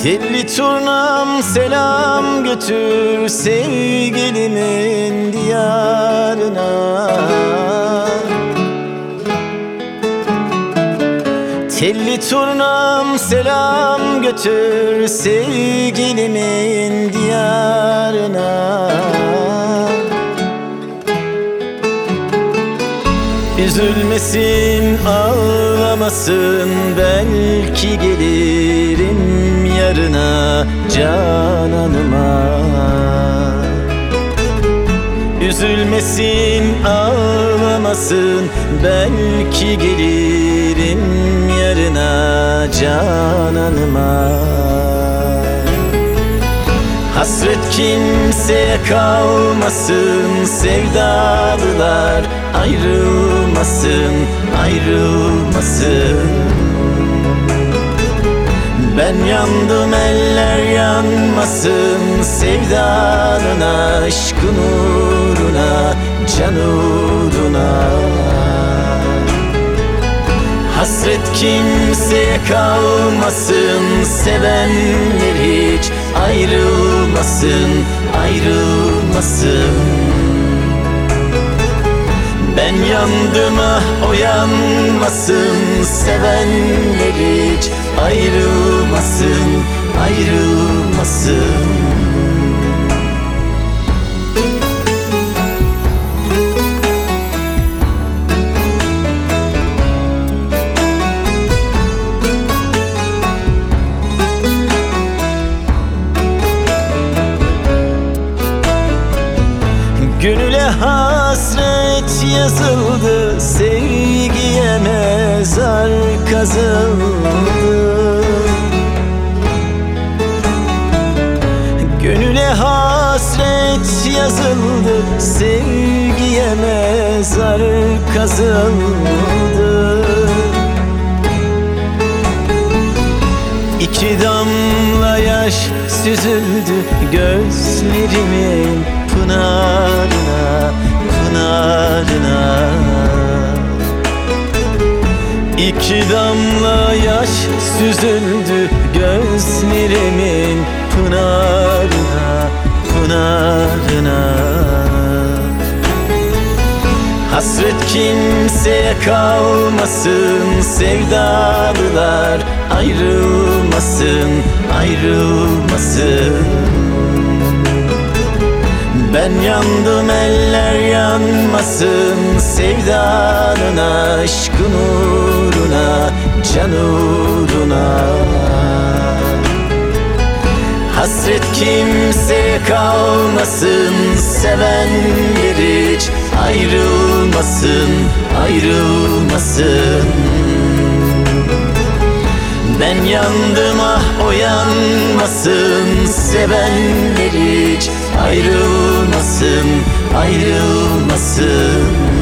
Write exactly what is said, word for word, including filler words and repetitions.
Telli turnam selam götür sevgilimin diyarına. Telli turnam selam götür sevgilimin diyarına. Üzülmesin, ağlamasın, belki gelirim yarına cananıma. Üzülmesin, ağlamasın, belki gelirim yarına cananıma. Hasret kimseye kalmasın, sevdalılar ayrılmasın, ayrılmasın. Ben yandım, eller yanmasın, sevdanın aşkın uğruna, can uğruna. Hasret kimseye kalmasın, sevenler hiç ayrılmasın, ayrılmasın. Ben yandım, ah o yanmasın, sevenler hiç ayrılmasın, ayrılmasın. Gönüle hasret yazıldı, sevgiye mezar kazıldı. Gönüle hasret yazıldı, sevgiye mezar kazıldı. İki damla yaş süzüldü gözlerimin pınarına, pınarına. İki damla yaş süzüldü gözlerimin pınarına, pınarına. Hasret kimseye kalmasın, sevdalılar ayrılmasın, ayrılmasın. Ben yandım, eller yanmasın, sevdanın aşkın uğruna, can uğruna. Hasret kimseye kalmasın, sevenler hiç ayrılmasın, ayrılmasın. Ben yandım, ah o yanmasın, sevenler hiç ayrılmasın, ayrılmasın.